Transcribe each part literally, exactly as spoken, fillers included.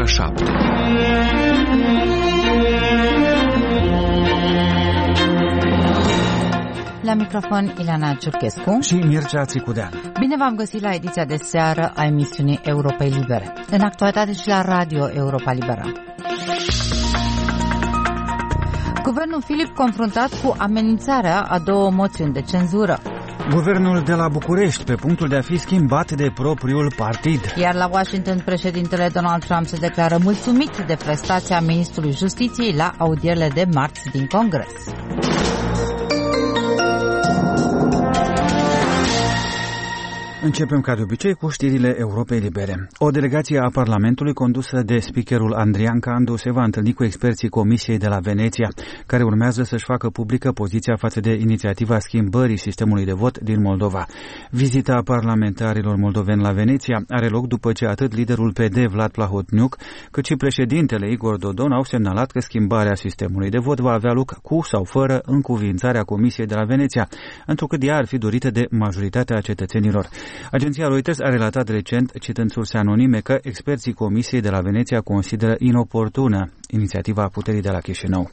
șapte. La microfon Ileana Ciurchescu și Mircea Țicudean. Bine v-am găsit la ediția de seară a emisiunii Europei Libere. În actualitate și la Radio Europa Liberă. Guvernul Filip confruntat cu amenințarea a două moțiuni de cenzură. Guvernul de la București pe punctul de a fi schimbat de propriul partid. Iar la Washington, președintele Donald Trump se declară mulțumit de prestația ministrului Justiției la audierile de marți din Congres. Începem ca de obicei cu știrile Europei Libere. O delegație a Parlamentului condusă de speakerul Andrian Candu se va întâlni cu experții Comisiei de la Veneția, care urmează să-și facă publică poziția față de inițiativa schimbării sistemului de vot din Moldova. Vizita parlamentarilor moldoveni la Veneția are loc după ce atât liderul P D Vlad Plahotniuc, cât și președintele Igor Dodon au semnalat că schimbarea sistemului de vot va avea loc cu sau fără încuviințarea Comisiei de la Veneția, întrucât ea ar fi dorită de majoritatea cetățenilor. Agenția Reuters a relatat recent, citând surse anonime, că experții Comisiei de la Veneția consideră inoportună inițiativa puterii de la Chișinău.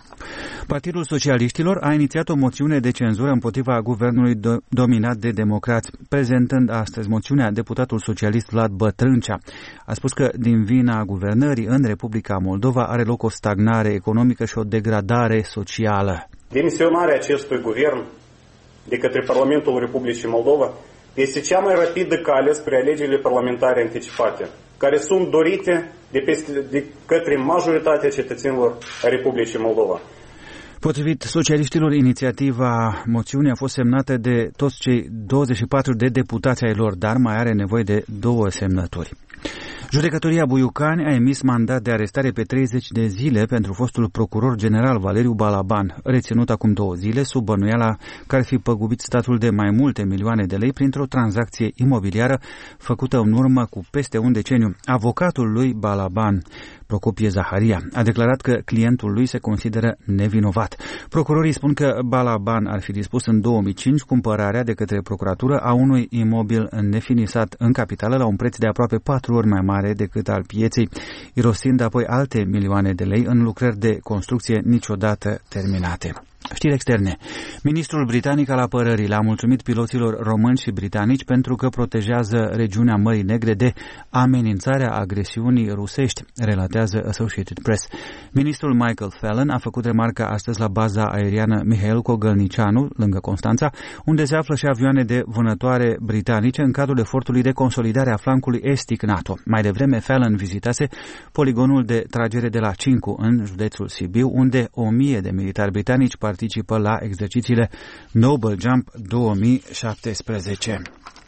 Partidul Socialiștilor a inițiat o moțiune de cenzură împotriva guvernului do- dominat de democrați. Prezentând astăzi moțiunea, deputatul socialist Vlad Bătrâncea a spus că din vina guvernării în Republica Moldova are loc o stagnare economică și o degradare socială. Demisionarea acestui guvern de către Parlamentul Republicii Moldova este cea mai rapidă cale spre alegerile parlamentare anticipate, care sunt dorite de, peste, de către majoritatea cetățenilor a Republicii Moldova. Potrivit socialiștilor, inițiativa moțiunii a fost semnată de toți cei douăzeci și patru de deputați ai lor, dar mai are nevoie de două semnături. Judecătoria Buiucani a emis mandat de arestare pe treizeci de zile pentru fostul procuror general Valeriu Balaban, reținut acum două zile sub bănuiala că ar fi păgubit statul de mai multe milioane de lei printr-o tranzacție imobiliară făcută în urmă cu peste un deceniu. Avocatul lui Balaban, Procopie Zaharia, a declarat că clientul lui se consideră nevinovat. Procurorii spun că Balaban ar fi dispus în două mii cinci cumpărarea de către procuratură a unui imobil nefinisat în capitală la un preț de aproape patru ori mai mare decât al pieței, irosind apoi alte milioane de lei în lucrări de construcție niciodată terminate. Știri externe. Ministrul britanic al apărării le-a mulțumit piloților români și britanici pentru că protejează regiunea Mării Negre de amenințarea agresiunii rusești, relatează Associated Press. Ministrul Michael Fallon a făcut remarca astăzi la baza aeriană Mihail Cogălnicianu, lângă Constanța, unde se află și avioane de vânătoare britanice în cadrul efortului de consolidare a flancului estic NATO. Mai devreme, Fallon vizitase poligonul de tragere de la Cincu, în județul Sibiu, unde o mie de militari britanici participă la exercițiile Noble Jump două mii șaptesprezece.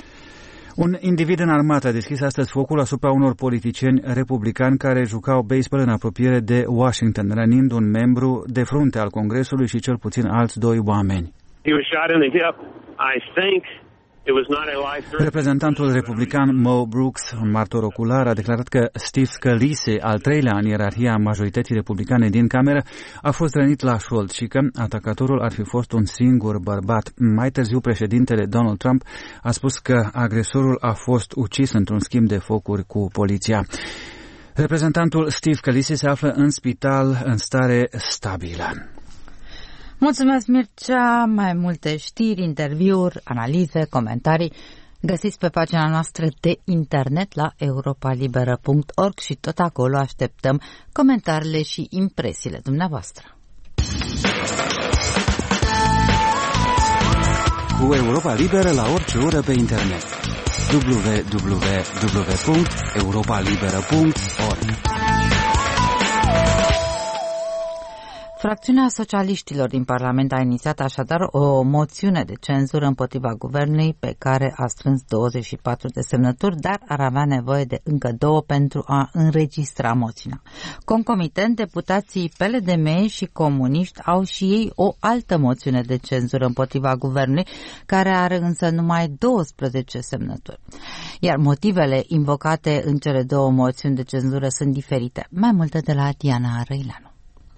Un individ înarmat a deschis astăzi focul asupra unor politicieni republicani care jucau baseball în apropiere de Washington, rănind un membru de frunte al Congresului și cel puțin alți doi oameni. He was shot in the hip. I think it was not a life. Reprezentantul republican Mo Brooks, un martor ocular, a declarat că Steve Scalise, al treilea în ierarhia majorității republicane din cameră, a fost rănit la șold și că atacatorul ar fi fost un singur bărbat. Mai târziu, președintele Donald Trump a spus că agresorul a fost ucis într-un schimb de focuri cu poliția. Reprezentantul Steve Scalise se află în spital în stare stabilă. Mulțumesc, Mircea. Mai multe știri, interviuri, analize, comentarii găsiți pe pagina noastră de internet la europa liberă punct org și tot acolo așteptăm comentariile și impresiile dumneavoastră. Cu Europa Liberă la orice oră pe internet. w w w punct europa liberă punct org. Fracțiunea socialiștilor din Parlament a inițiat așadar o moțiune de cenzură împotriva guvernului pe care a strâns douăzeci și patru de semnături, dar ar avea nevoie de încă două pentru a înregistra moțiunea. Concomitent, deputații P L D M și comuniști au și ei o altă moțiune de cenzură împotriva guvernului, care are însă numai douăsprezece semnături. Iar motivele invocate în cele două moțiuni de cenzură sunt diferite. Mai multe de la Diana Răileanu.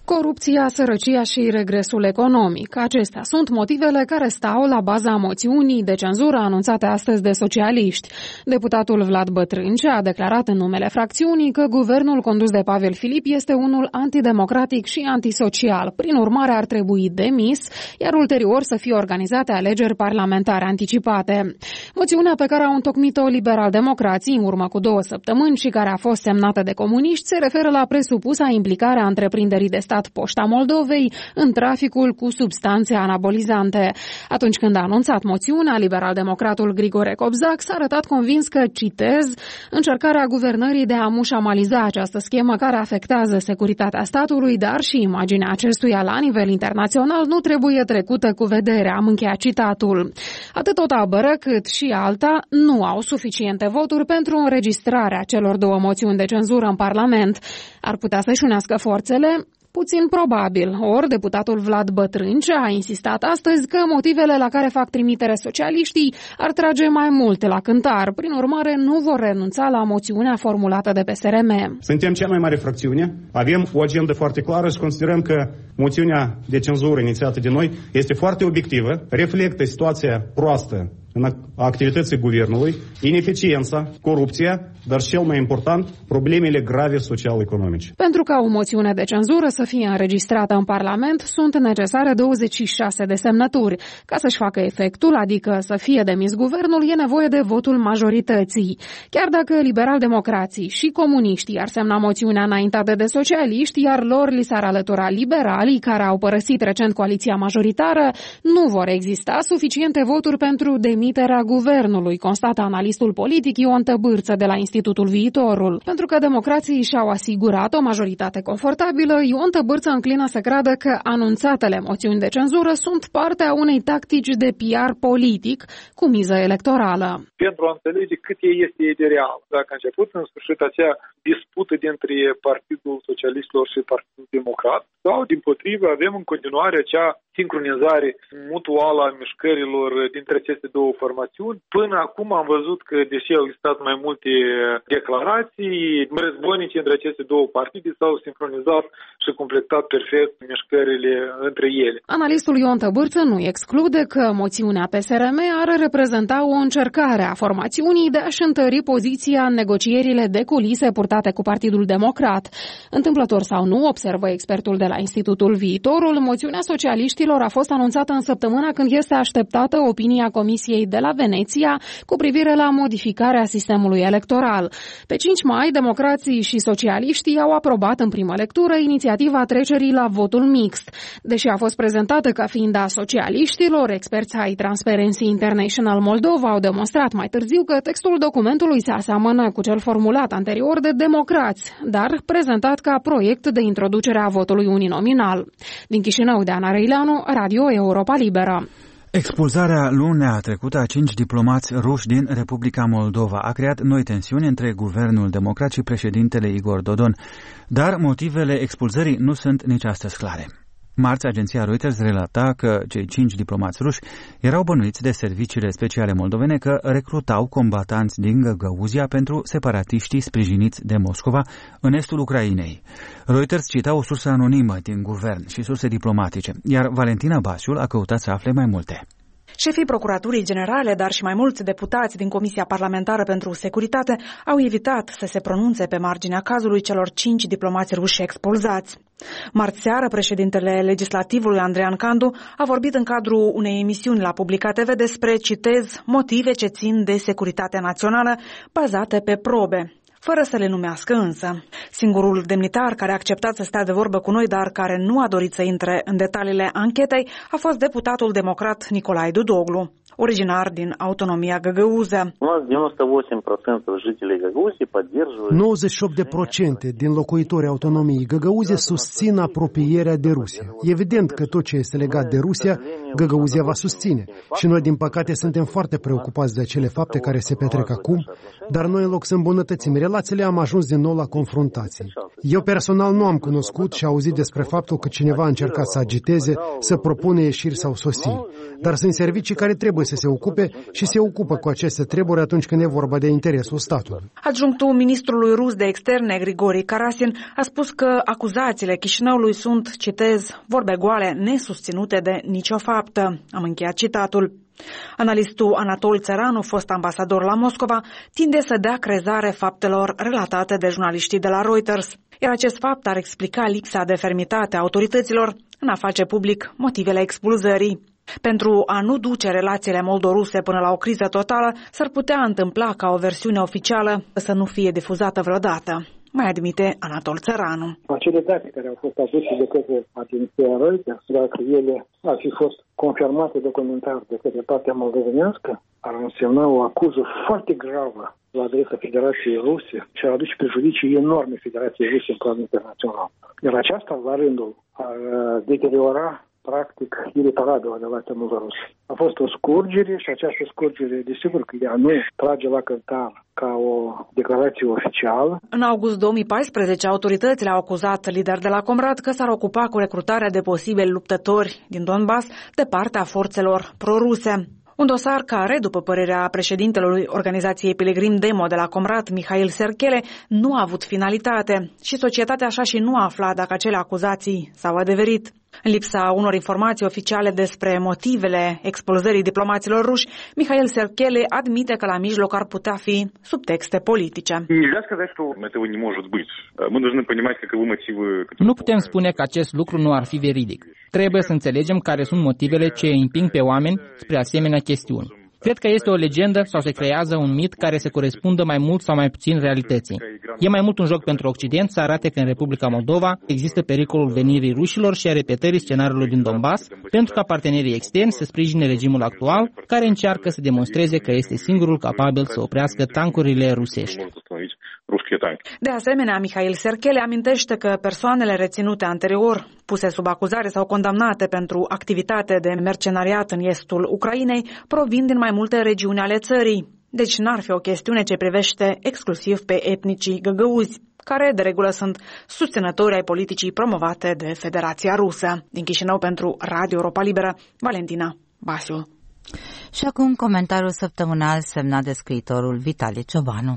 Corupția, sărăcia și regresul economic. Acestea sunt motivele care stau la baza moțiunii de cenzură anunțate astăzi de socialiști. Deputatul Vlad Bătrânce a declarat în numele fracțiunii că guvernul condus de Pavel Filip este unul antidemocratic și antisocial. Prin urmare, ar trebui demis, iar ulterior să fie organizate alegeri parlamentare anticipate. Moțiunea pe care au întocmit-o liberal-democrații în urmă cu două săptămâni și care a fost semnată de comuniști se referă la presupusa implicare a întreprinderii de stat Poșta Moldovei în traficul cu substanțe anabolizante. Atunci când a anunțat moțiunea, liberal-democratul Grigore Cobzac s-a arătat convins că, citez, încercarea guvernării de a mușamaliza această schemă care afectează securitatea statului, dar și imaginea acestuia la nivel internațional nu trebuie trecută cu vederea, am încheiat citatul. Atât o tabără cât și alta nu au suficiente voturi pentru înregistrarea celor două moțiuni de cenzură în Parlament. Ar putea să-și unească forțele? Puțin probabil. Ori deputatul Vlad Bătrânce a insistat astăzi că motivele la care fac trimitere socialiștii ar trage mai multe la cântar. Prin urmare, nu vor renunța la moțiunea formulată de P S R M. Suntem cea mai mare fracțiune, avem o agendă foarte clară și considerăm că moțiunea de cenzură inițiată de noi este foarte obiectivă, reflectă situația proastă în activității guvernului, ineficiența, corupția, dar cel mai important, problemele grave social-economice. Pentru ca o moțiune de cenzură să fie înregistrată în Parlament, sunt necesare douăzeci și șase de semnături. Ca să-și facă efectul, adică să fie demis guvernul, e nevoie de votul majorității. Chiar dacă liberal-democrații și comuniștii ar semna moțiunea înaintată de socialiști, iar lor li s-ar alătura liberalii care au părăsit recent coaliția majoritară, nu vor exista suficiente voturi pentru demisia demiterea guvernului, constată analistul politic Ion Tăbârță de la Institutul Viitorul. Pentru că democrații și-au asigurat o majoritate confortabilă, Ion Tăbârță înclină să creadă că anunțatele moțiuni de cenzură sunt partea unei tactici de P R politic cu miză electorală. Pentru a înțelege cât ei este de real. Dacă a început în sfârșit acea dispută dintre Partidul Socialistilor și Partidul Democrat, sau dimpotrivă avem în continuare acea sincronizare mutuală a mișcărilor dintre aceste două formațiuni. Până acum am văzut că, deși au existat mai multe declarații, războinice între aceste două partide s-au sincronizat și completat perfect mișcările între ele. Analistul Ion Tăbârță nu exclude că moțiunea P S R M ar reprezenta o încercare a formațiunii de a-și întări poziția în negocierile de culise purtate cu Partidul Democrat. Întâmplător sau nu, observă expertul de la Institutul Viitorul, moțiunea socialiștilor a fost anunțată în săptămâna când este așteptată opinia Comisiei de la Veneția cu privire la modificarea sistemului electoral. Pe cinci mai, democrații și socialiștii au aprobat în primă lectură inițiativa trecerii la votul mixt. Deși a fost prezentată ca fiind a socialiștilor, experți ai Transparency International Moldova au demonstrat mai târziu că textul documentului se aseamănă cu cel formulat anterior de democrați, dar prezentat ca proiect de introducere a votului uninominal. Din Chișinău, de Ana Răileanu, Radio Europa Liberă. Expulzarea lunea trecută a cinci diplomați ruși din Republica Moldova a creat noi tensiuni între guvernul democrat și președintele Igor Dodon, dar motivele expulzării nu sunt nici astăzi clare. Marți, agenția Reuters relata că cei cinci diplomați ruși erau bănuiți de serviciile speciale moldovene că recrutau combatanți din Găgăuzia pentru separatiștii sprijiniți de Moscova în estul Ucrainei. Reuters cita o sursă anonimă din guvern și surse diplomatice, iar Valentina Basiul a căutat să afle mai multe. Șefii Procuraturii Generale, dar și mai mulți deputați din Comisia Parlamentară pentru Securitate au evitat să se pronunțe pe marginea cazului celor cinci diplomați ruși expulzați. Marți seară, președintele legislativului Andrean Candu a vorbit în cadrul unei emisiuni la Publica T V despre, citez, motive ce țin de securitatea națională bazate pe probe, fără să le numească însă. Singurul demnitar care a acceptat să stea de vorbă cu noi, dar care nu a dorit să intre în detaliile anchetei, a fost deputatul democrat Nicolae Dudoglu, originar din autonomia Găgăuză. nouăzeci și opt la sută din locuitorii autonomiei Găgăuze susțin apropierea de Rusia. Evident că tot ce este legat de Rusia Găgăuzia va susține. Și noi, din păcate, suntem foarte preocupați de acele fapte care se petrec acum, dar noi, în loc să îmbunătățim relațiile, am ajuns din nou la confruntații. Eu personal nu am cunoscut și auzit despre faptul că cineva a încercat să agiteze, să propune ieșiri sau sosiri. Dar sunt servicii care trebuie să se ocupe și se ocupă cu aceste treburi atunci când e vorba de interesul statului. Adjunctul ministrului rus de externe, Grigori Karasin, a spus că acuzațiile Chișinăului sunt, citez, vorbe goale, nesusținute de nicio faptă. Am încheiat citatul. Analistul Anatol Țăranu, fost ambasador la Moscova, tinde să dea crezare faptelor relatate de jurnaliștii de la Reuters, iar acest fapt ar explica lipsa de fermitate a autorităților în a face public motivele expulzării. Pentru a nu duce relațiile moldoruse până la o criză totală, s-ar putea întâmpla ca o versiune oficială să nu fie difuzată vreodată. Mai admite Anatol Țăranu. Acele date care au fost aduse de către agenția Reuters, dacă ele ar fi fost confirmate documentar de către partea moldovenească, ar însemna o acuză foarte gravă la adresa Federației Ruse și ar aduce prejudicii enorme Federației Ruse în plan internațional. Iar aceasta, la rândul, ar deteriora practic ireparabil relația moldorusă. A fost o scurgere și această scurgere, desigur că ea nu trage la cântar ca o declarație oficială. În august două mii paisprezece, autoritățile au acuzat lideri de la Comrat că s-ar ocupa cu recrutarea de posibili luptători din Donbass de partea forțelor proruse. Un dosar care, după părerea președintelui organizației Pilgrim Demo de la Comrat, Mihail Serchele, nu a avut finalitate și societatea așa și nu a aflat dacă acele acuzații s-au adeverit. În lipsa unor informații oficiale despre motivele expulzării diplomaților ruși, Mihail Serchele admite că la mijloc ar putea fi subtexte politice. Nu putem spune că acest lucru nu ar fi veridic. Trebuie să înțelegem care sunt motivele ce îi împing pe oameni spre asemenea chestiuni. Cred că este o legendă sau se creează un mit care se corespundă mai mult sau mai puțin realității. E mai mult un joc pentru Occident să arate că în Republica Moldova există pericolul venirii rușilor și a repetării scenariului din Donbass, pentru ca partenerii externi să sprijine regimul actual, care încearcă să demonstreze că este singurul capabil să oprească tancurile rusești. De asemenea, Mihail Serchele amintește că persoanele reținute anterior, puse sub acuzare sau condamnate pentru activitate de mercenariat în estul Ucrainei, provin din mai multe regiuni ale țării. Deci n-ar fi o chestiune ce privește exclusiv pe etnicii găgăuzi, care de regulă sunt susținători ai politicii promovate de Federația Rusă. Din Chișinău pentru Radio Europa Liberă, Valentina Basiu. Și acum comentariul săptămânal semnat de scriitorul Vitalie Ciobanu.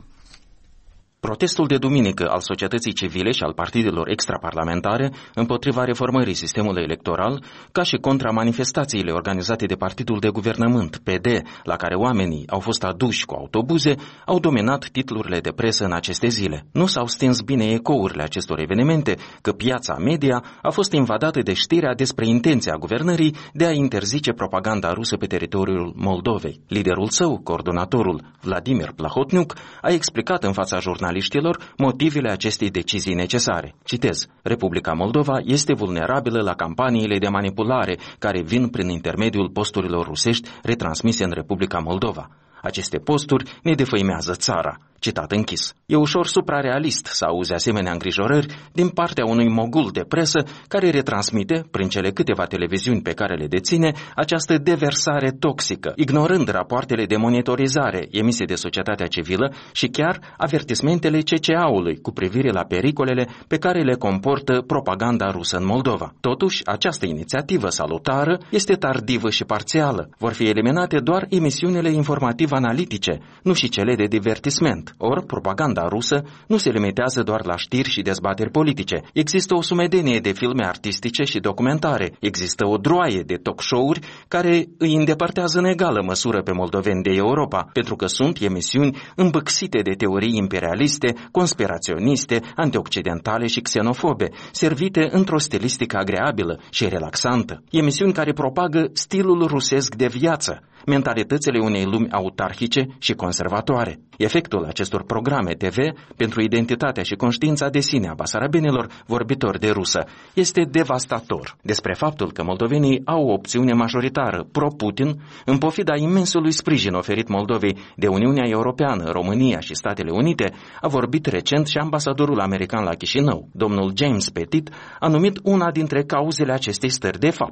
Protestul de duminică al societății civile și al partidelor extraparlamentare împotriva reformării sistemului electoral, ca și contra manifestațiile organizate de partidul de guvernământ, P D, la care oamenii au fost aduși cu autobuze, au dominat titlurile de presă în aceste zile. Nu s-au stins bine ecourile acestor evenimente că piața media a fost invadată de știrea despre intenția guvernării de a interzice propaganda rusă pe teritoriul Moldovei. Liderul său, coordonatorul Vladimir Plahotniuc, a explicat în fața jurnaliștilor motivele acestei decizii necesare. Citez: Republica Moldova este vulnerabilă la campaniile de manipulare care vin prin intermediul posturilor rusești retransmise în Republica Moldova. Aceste posturi ne defăimează țara. Citat închis. E ușor suprarealist să auzi asemenea îngrijorări din partea unui mogul de presă care retransmite, prin cele câteva televiziuni pe care le deține, această deversare toxică, ignorând rapoartele de monitorizare emise de societatea civilă și chiar avertismentele C C A-ului cu privire la pericolele pe care le comportă propaganda rusă în Moldova. Totuși, această inițiativă salutară este tardivă și parțială. Vor fi eliminate doar emisiunile informativ-analitice, nu și cele de divertisment. Ori, propaganda rusă nu se limitează doar la știri și dezbateri politice. Există o sumedenie de filme artistice și documentare. Există o droaie de talk show-uri care îi îndepărtează în egală măsură pe moldoveni de Europa, pentru că sunt emisiuni îmbâxite de teorii imperialiste, conspiraționiste, antioccidentale și xenofobe, servite într-o stilistică agreabilă și relaxantă. Emisiuni care propagă stilul rusesc de viață, mentalitățile unei lumi autarhice și conservatoare. Efectul acestor programe T V pentru identitatea și conștiința de sine a basarabenilor vorbitori de rusă este devastator. Despre faptul că moldovenii au o opțiune majoritară pro-Putin, în pofida imensului sprijin oferit Moldovei de Uniunea Europeană, România și Statele Unite, a vorbit recent și ambasadorul american la Chișinău. Domnul James Petit a numit una dintre cauzele acestei stări de fapt: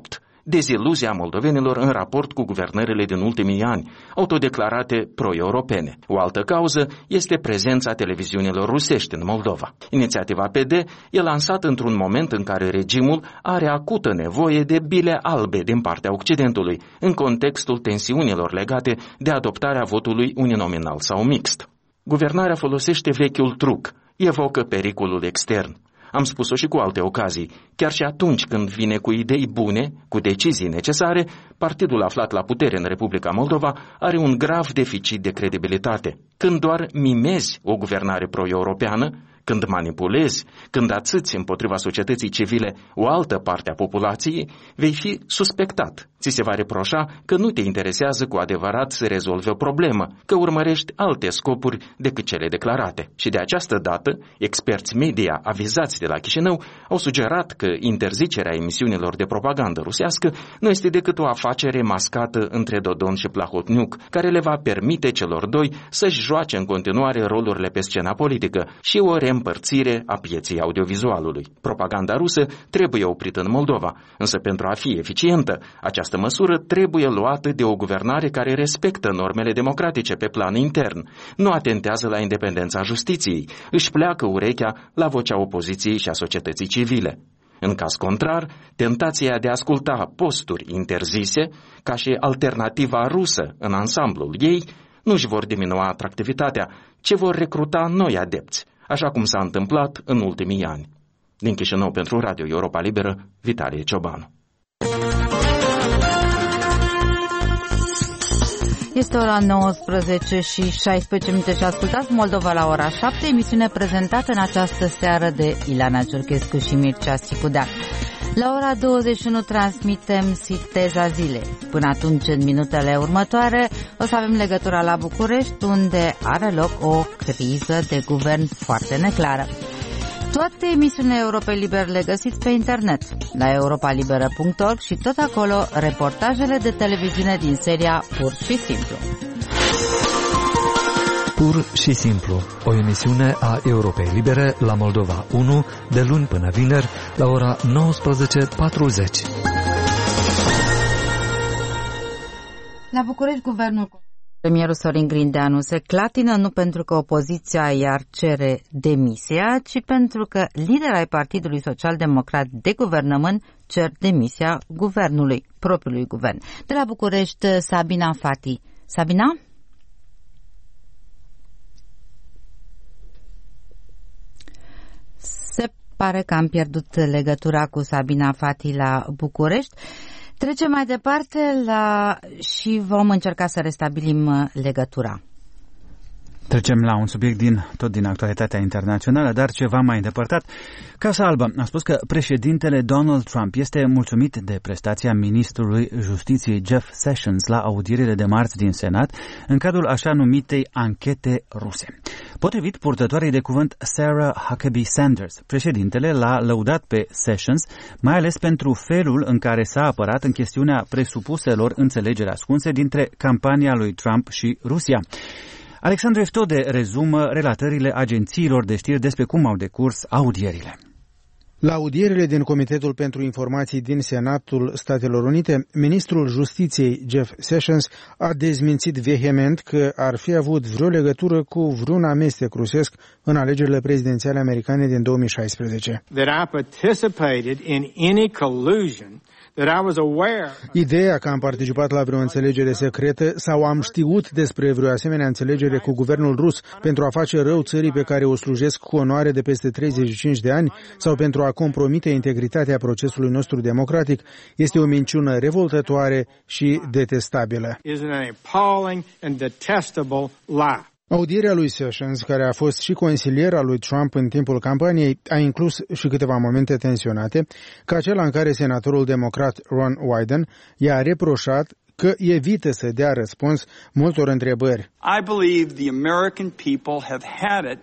deziluzia moldovenilor în raport cu guvernările din ultimii ani, autodeclarate pro-europene. O altă cauză este prezența televiziunilor rusești în Moldova. Inițiativa P D e lansată într-un moment în care regimul are acută nevoie de bile albe din partea Occidentului, în contextul tensiunilor legate de adoptarea votului uninominal sau mixt. Guvernarea folosește vechiul truc, evocă pericolul extern. Am spus-o și cu alte ocazii. Chiar și atunci când vine cu idei bune, cu decizii necesare, partidul aflat la putere în Republica Moldova are un grav deficit de credibilitate. Când doar mimezi o guvernare pro-europeană, când manipulezi, când ațâți împotriva societății civile o altă parte a populației, vei fi suspectat. Ți se va reproșa că nu te interesează cu adevărat să rezolvi o problemă, că urmărești alte scopuri decât cele declarate. Și de această dată, experți media avizați de la Chișinău au sugerat că interzicerea emisiunilor de propagandă rusească nu este decât o afacere mascată între Dodon și Plahotniuc, care le va permite celor doi să-și joace în continuare rolurile pe scena politică și o reîmpărțire a pieței audiovizualului. Propaganda rusă trebuie oprită în Moldova, însă pentru a fi eficientă, această măsură trebuie luată de o guvernare care respectă normele democratice pe plan intern, nu atentează la independența justiției, își pleacă urechea la vocea opoziției și a societății civile. În caz contrar, tentația de a asculta posturi interzise, ca și alternativa rusă în ansamblul ei, nu își vor diminua atractivitatea, ci vor recruta noi adepți, așa cum s-a întâmplat în ultimii ani. Din Chișinău pentru Radio Europa Liberă, Vitalie Ciobanu. Este ora nouăsprezece și șaisprezece minute și ascultați Moldova la ora șapte, emisiune prezentată în această seară de Ilana Ciurchescu și Mircea Sticudeac. La ora douăzeci și unu transmitem Sinteza Zilei. Până atunci, în minutele următoare, o să avem legătura la București, unde are loc o criză de guvern foarte neclară. Toate emisiunile Europei Libere le găsiți pe internet, la europa liberă punct org și tot acolo reportajele de televiziune din seria Pur și Simplu. Pur și Simplu, o emisiune a Europei Libere la Moldova unu, de luni până vineri, la ora nouăsprezece patruzeci. La București, guvernul... Premierul Sorin Grindeanu se clatină nu pentru că opoziția i-ar cere demisia, ci pentru că liderii ai Partidului Social-Democrat de guvernământ cer demisia guvernului, propriului guvern. De la București, Sabina Fati. Sabina? Se pare că am pierdut legătura cu Sabina Fati la București. Trecem mai departe la... și vom încerca să restabilim legătura. Trecem la un subiect din, tot din actualitatea internațională, dar ceva mai îndepărtat. Casa Albă a spus că președintele Donald Trump este mulțumit de prestația ministrului Justiției Jeff Sessions la audierile de marți din Senat, în cadrul așa numitei anchete ruse. Potrivit purtătoarei de cuvânt Sarah Huckabee Sanders, președintele l-a lăudat pe Sessions, mai ales pentru felul în care s-a apărat în chestiunea presupuselor înțelegeri ascunse dintre campania lui Trump și Rusia. Alexandru Eftode rezumă relatările agențiilor de știri despre cum au decurs audierile. La audierile din Comitetul pentru Informații din Senatul Statelor Unite, ministrul Justiției Jeff Sessions a dezmințit vehement că ar fi avut vreo legătură cu vreun amestec rusesc în alegerile prezidențiale americane din două mii șaisprezece. That I participated in any collusion. Ideea că am participat la vreo înțelegere secretă sau am știut despre vreo asemenea înțelegere cu guvernul rus pentru a face rău țării pe care o slujesc cu onoare de peste treizeci și cinci de ani sau pentru a compromite integritatea procesului nostru democratic este o minciună revoltătoare și detestabilă. Audierea lui Sessions, care a fost și consilier al lui Trump în timpul campaniei, a inclus și câteva momente tensionate, ca acela în care senatorul democrat Ron Wyden i-a reproșat că evită să dea răspuns multor întrebări. I believe the American people have had it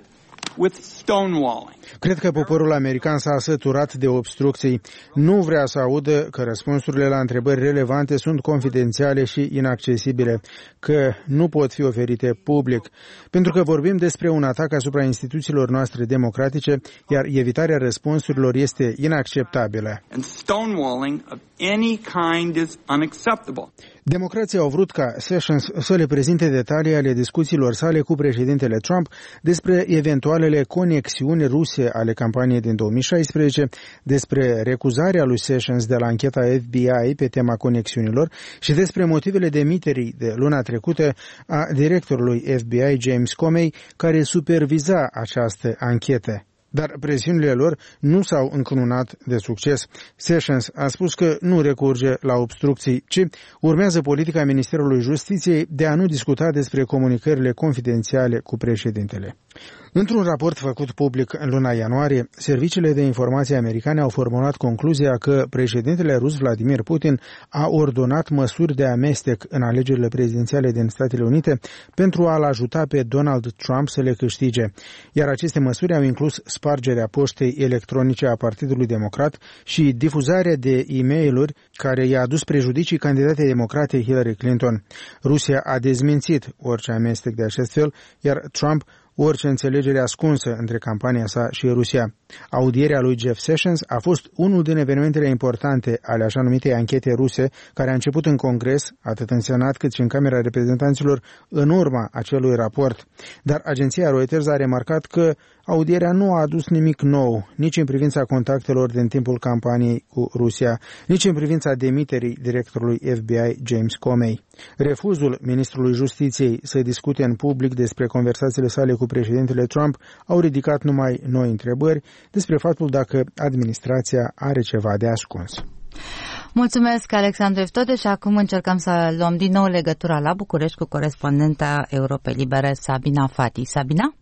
with stonewalling. Cred că poporul american s-a săturat de obstrucții. Nu vrea să audă că răspunsurile la întrebări relevante sunt confidențiale și inaccesibile, că nu pot fi oferite public, pentru că vorbim despre un atac asupra instituțiilor noastre democratice, iar evitarea răspunsurilor este inacceptabilă. And stonewalling of any kind is unacceptable. Democrații au vrut ca Sessions să le prezinte detalii ale discuțiilor sale cu președintele Trump despre eventualele conexiuni ruse ale campaniei din două mii șaisprezece, despre recuzarea lui Sessions de la ancheta F B I pe tema conexiunilor și despre motivele demiterii de luna trecută a directorului F B I James Comey, care superviza această anchetă. Dar presiunile lor nu s-au încununat de succes. Sessions a spus că nu recurge la obstrucții, ci urmează politica Ministerului Justiției de a nu discuta despre comunicările confidențiale cu președintele. Într-un raport făcut public în luna ianuarie, serviciile de informație americane au formulat concluzia că președintele rus Vladimir Putin a ordonat măsuri de amestec în alegerile prezidențiale din Statele Unite pentru a-l ajuta pe Donald Trump să le câștige, iar aceste măsuri au inclus spargerea poștei electronice a Partidului Democrat și difuzarea de e-mail-uri care i-a adus prejudicii candidatei democrate Hillary Clinton. Rusia a dezmințit orice amestec de acest fel, iar Trump orice înțelegere ascunsă între campania sa și Rusia. Audierea lui Jeff Sessions a fost unul din evenimentele importante ale așa numitei anchete ruse, care a început în Congres, atât în Senat cât și în Camera Reprezentanților, în urma acelui raport. Dar agenția Reuters a remarcat că audierea nu a adus nimic nou, nici în privința contactelor din timpul campaniei cu Rusia, nici în privința demiterii directorului F B I James Comey. Refuzul ministrului Justiției să discute în public despre conversațiile sale cu președintele Trump au ridicat numai noi întrebări despre faptul dacă administrația are ceva de ascuns. Mulțumesc, Alexandru Eftode, și acum încercăm să luăm din nou legătura la București cu corespondenta Europei Libere, Sabina Fati. Sabina?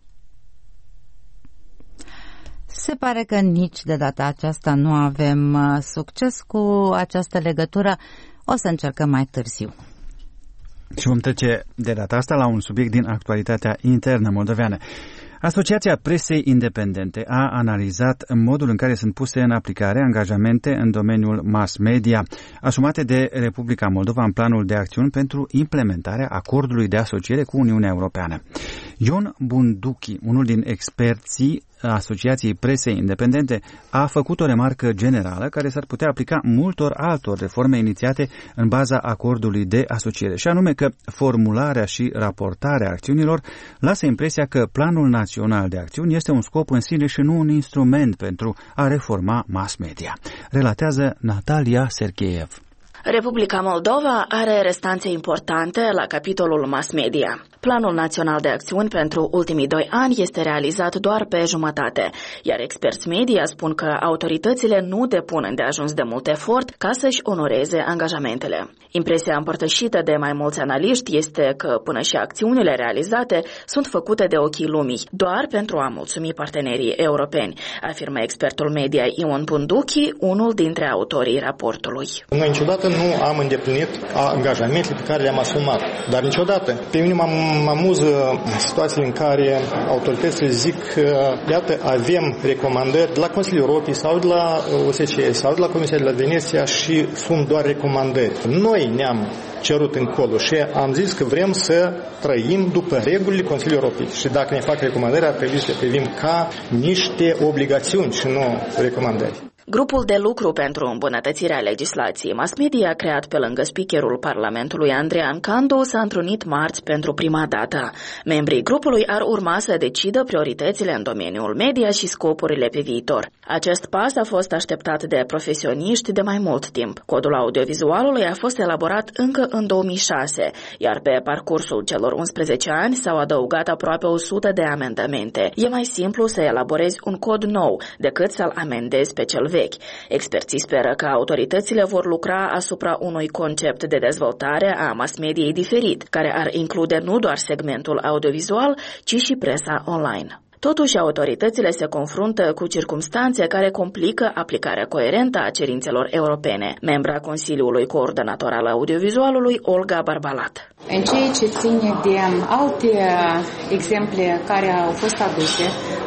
Se pare că nici de data aceasta nu avem succes cu această legătură. O să încercăm mai târziu. Și vom trece de data asta la un subiect din actualitatea internă moldoveană. Asociația Presei Independente a analizat modul în care sunt puse în aplicare angajamente în domeniul mass media asumate de Republica Moldova în planul de acțiuni pentru implementarea acordului de asociere cu Uniunea Europeană. Ion Bunduchi, unul din experții Asociației Presei Independente, a făcut o remarcă generală care s-ar putea aplica multor altor reforme inițiate în baza acordului de asociere, și anume că formularea și raportarea acțiunilor lasă impresia că Planul Național de Acțiuni este un scop în sine și nu un instrument pentru a reforma mass media. Relatează Natalia Sergeev. Republica Moldova are restanțe importante la capitolul mass media. Planul Național de Acțiuni pentru ultimii doi ani este realizat doar pe jumătate, iar experți media spun că autoritățile nu depun îndeajuns de mult efort ca să-și onoreze angajamentele. Impresia împărtășită de mai mulți analiști este că până și acțiunile realizate sunt făcute de ochii lumii, doar pentru a mulțumi partenerii europeni, afirmă expertul media Ion Bunduchi, unul dintre autorii raportului. Noi niciodată nu am îndeplinit angajamentele pe care le-am asumat, dar niciodată. Pe mine m-am Mă amuză situații în care autoritățile zic că, iată, avem recomandări de la Consiliul Europei sau de la O S C E sau de la Comisia de la Veneția și sunt doar recomandări. Noi ne-am cerut încolo și am zis că vrem să trăim după regulile Consiliului Europei și dacă ne fac recomandări ar trebui să le privim ca niște obligațiuni și nu recomandări. Grupul de lucru pentru îmbunătățirea legislației mass media, creat pe lângă speakerul Parlamentului Andrean Candu, s-a întrunit marți pentru prima dată. Membrii grupului ar urma să decidă prioritățile în domeniul media și scopurile pe viitor. Acest pas a fost așteptat de profesioniști de mai mult timp. Codul audiovizualului a fost elaborat încă în două mii șase, iar pe parcursul celor unsprezece ani s-au adăugat aproape o sută de amendamente. E mai simplu să elaborezi un cod nou decât să-l amendezi pe cel vechi. Experții speră că autoritățile vor lucra asupra unui concept de dezvoltare a mass mediei diferit, care ar include nu doar segmentul audiovizual, ci și presa online. Totuși, autoritățile se confruntă cu circumstanțe care complică aplicarea coerentă a cerințelor europene. Membra Consiliului Coordonator al Audiovizualului, Olga Barbalat. În ceea ce ține de alte exemple care au fost aduse,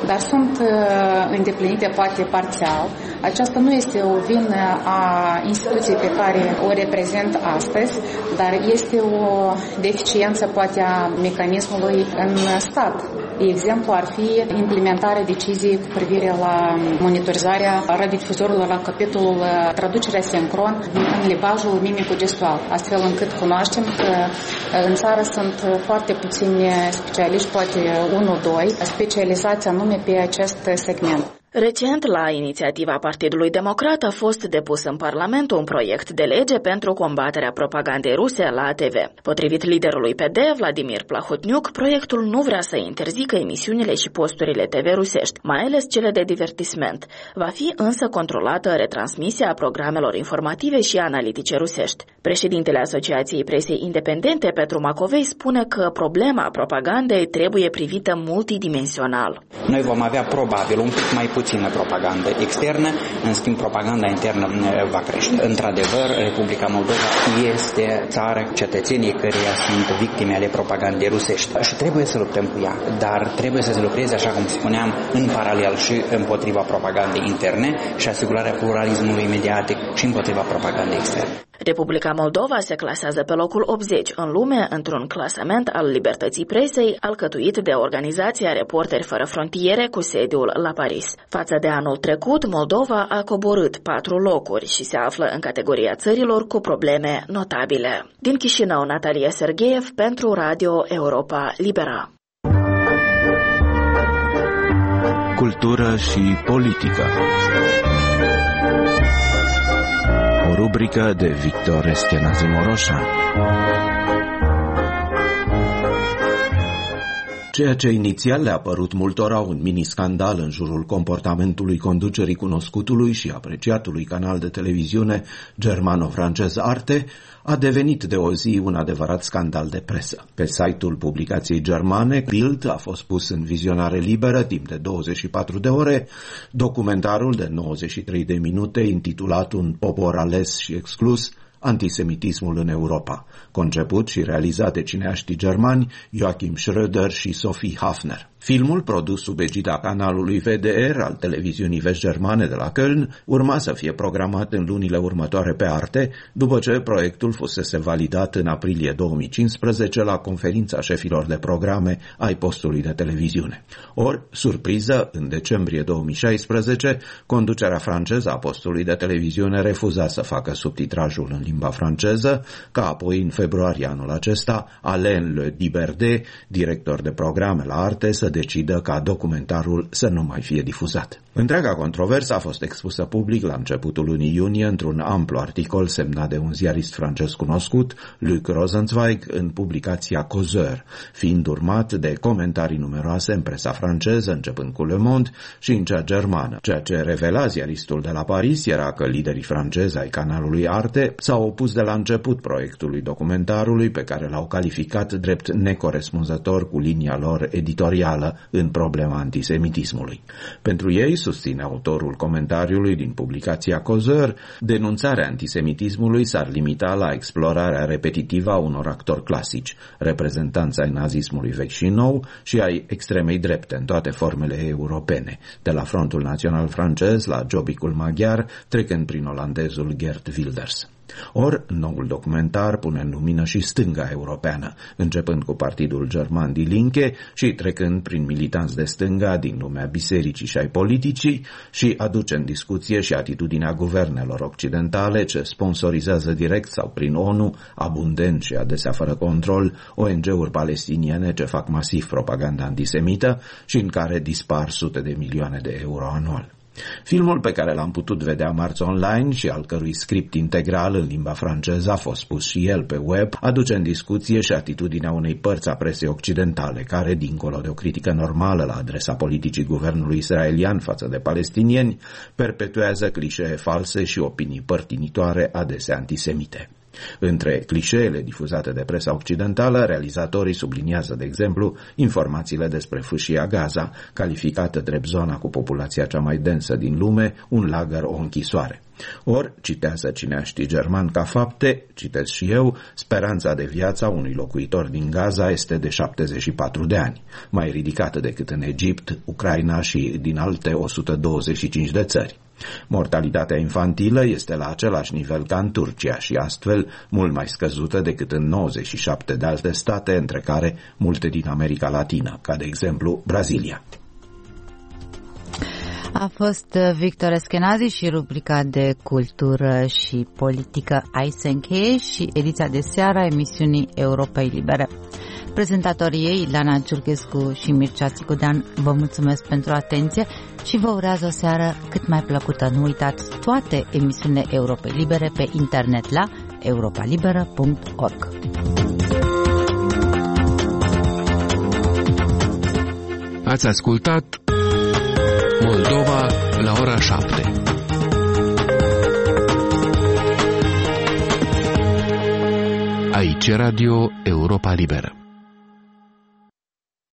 dar sunt îndeplinite poate parțial. Aceasta nu este o vină a instituției pe care o reprezent astăzi, dar este o deficiență poate a mecanismului în stat. Exemplu ar fi implementarea deciziei cu privire la monitorizarea radiodifuzorilor la capitolul traducerea sincron în limbajul mimico-gestual, astfel încât cunoaștem că în țară sunt foarte puțini specialiști, poate unu doi, specializați anume pe acest segment. Recent, la inițiativa Partidului Democrat a fost depus în Parlament un proiect de lege pentru combaterea propagandei ruse la T V. Potrivit liderului P D, Vladimir Plahotniuc, proiectul nu vrea să interzică emisiunile și posturile T V rusești, mai ales cele de divertisment. Va fi însă controlată retransmisia programelor informative și analitice rusești. Președintele Asociației Presei Independente, Petru Macovei, spune că problema propagandei trebuie privită multidimensional. Noi vom avea probabil un pic mai puțină propagandă externă, în schimb propaganda internă va crește. Într-adevăr, Republica Moldova este țară, cetățenii căreia sunt victime ale propagandei rusești și trebuie să luptăm cu ea, dar trebuie să se lucreze, așa cum spuneam, în paralel și împotriva propagandei interne și asigurarea pluralismului mediatic și împotriva propagandei externe. Republica Moldova se clasează pe locul optzeci în lume într-un clasament al libertății presei alcătuit de Organizația Reporteri Fără Frontiere cu sediul la Paris. Față de anul trecut, Moldova a coborât patru locuri și se află în categoria țărilor cu probleme notabile. Din Chișinău, Natalia Sergeev pentru Radio Europa Liberă. Cultură și politică. O rubrică de Victor Eschenazi Moroșan. Ceea ce inițial le-a părut multora un mini-scandal în jurul comportamentului conducerii cunoscutului și apreciatului canal de televiziune germano-francez Arte a devenit de o zi un adevărat scandal de presă. Pe site-ul publicației germane, Bild, a fost pus în vizionare liberă timp de douăzeci și patru de ore documentarul de nouăzeci și trei de minute intitulat Un popor ales și exclus, Antisemitismul în Europa, conceput și realizat de cineaștii germani Joachim Schröder și Sophie Hafner. Filmul, produs sub egida canalului V D R al televiziunii vest-germane de la Köln, urma să fie programat în lunile următoare pe Arte, după ce proiectul fusese validat în aprilie două mii cincisprezece la conferința șefilor de programe ai postului de televiziune. Ori, surpriză, în decembrie două mii șaisprezece, conducerea franceză a postului de televiziune refuza să facă subtitrajul în limba franceză, ca apoi în februarie anul acesta, Alain Le Diberde, director de programe la Arte, să decidă ca documentarul să nu mai fie difuzat. Întreaga controversă a fost expusă public la începutul lunii iunie într-un amplu articol semnat de un ziarist francez cunoscut, Luc Rosenzweig, în publicația Causeur, fiind urmat de comentarii numeroase în presa franceză, începând cu Le Monde și în cea germană. Ceea ce revela ziaristul de la Paris era că liderii francezi ai canalului Arte s-au opus de la început proiectului documentarului, pe care l-au calificat drept necorespunzător cu linia lor editorială în problema antisemitismului. Pentru ei, susține autorul comentariului din publicația Causeur, denunțarea antisemitismului s-ar limita la explorarea repetitivă a unor actori clasici, reprezentanți ai nazismului vechi și nou și ai extremei drepte în toate formele europene, de la Frontul Național francez la Jobbikul maghiar, trecând prin olandezul Geert Wilders. Or, noul documentar pune în lumină și stânga europeană, începând cu partidul german Die Linke și trecând prin militanți de stânga din lumea bisericii și ai politicii și aduce în discuție și atitudinea guvernelor occidentale ce sponsorizează direct sau prin ONU, abundent și adesea fără control, O N G-uri palestiniene ce fac masiv propaganda antisemită și în care dispar sute de milioane de euro anual. Filmul, pe care l-am putut vedea marți online și al cărui script integral în limba franceză a fost pus și el pe web, aduce în discuție și atitudinea unei părți a presei occidentale, care, dincolo de o critică normală la adresa politicii guvernului israelian față de palestinieni, perpetuează clișee false și opinii părtinitoare adesea antisemite. Între clișeele difuzate de presa occidentală, realizatorii subliniază, de exemplu, informațiile despre fâșia Gaza, calificată drept zona cu populația cea mai densă din lume, un lagăr, o închisoare. Ori, citează cine a ști german ca fapte, citez și eu, speranța de viață a unui locuitor din Gaza este de șaptezeci și patru de ani, mai ridicată decât în Egipt, Ucraina și din alte o sută douăzeci și cinci de țări. Mortalitatea infantilă este la același nivel ca în Turcia și astfel mult mai scăzută decât în nouăzeci și șapte de alte state, între care multe din America Latină, ca de exemplu Brazilia. A fost Victor Eskenazi și rubrica de cultură și politică aici se încheie și ediția de seară a emisiunii Europei Libere. Prezentatorii ei, Lana Giurghescu și Mircea Țicudean, vă mulțumesc pentru atenție și vă urează o seară cât mai plăcută. Nu uitați toate emisiunile Europei Libere pe internet la europa liberă punct org. Ați ascultat Moldova la ora șapte. Aici Radio Europa Liberă.